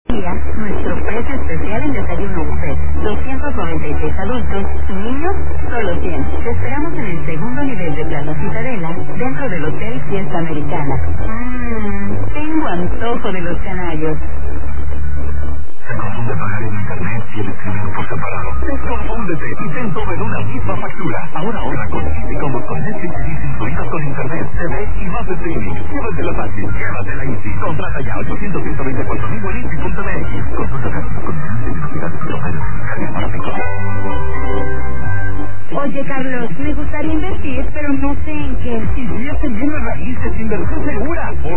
Nuestro precio especial en desayuno buffet, 296 adultos y niños, solo 100. Te esperamos en el segundo nivel de Plaza Citadela, dentro del Hotel Fiesta Americana. Tengo antojo de los canarios. Se confunde pagar en internet y el escribir por separado. Desconfúndete y ten todo en una misma factura. Ahora con Easy como con Netflix y Easy incluidos con internet, TV y más streaming. Llévatela fácil, llévatela Easy. Contrata ya 800-124,000 en Easy.mx. Consulta términos, condiciones y velocidad de promedio. Carga para pico. Oye, Carlos, me gustaría invertir, pero no sé en qué. Invierte en bienes raíces, inversión segura.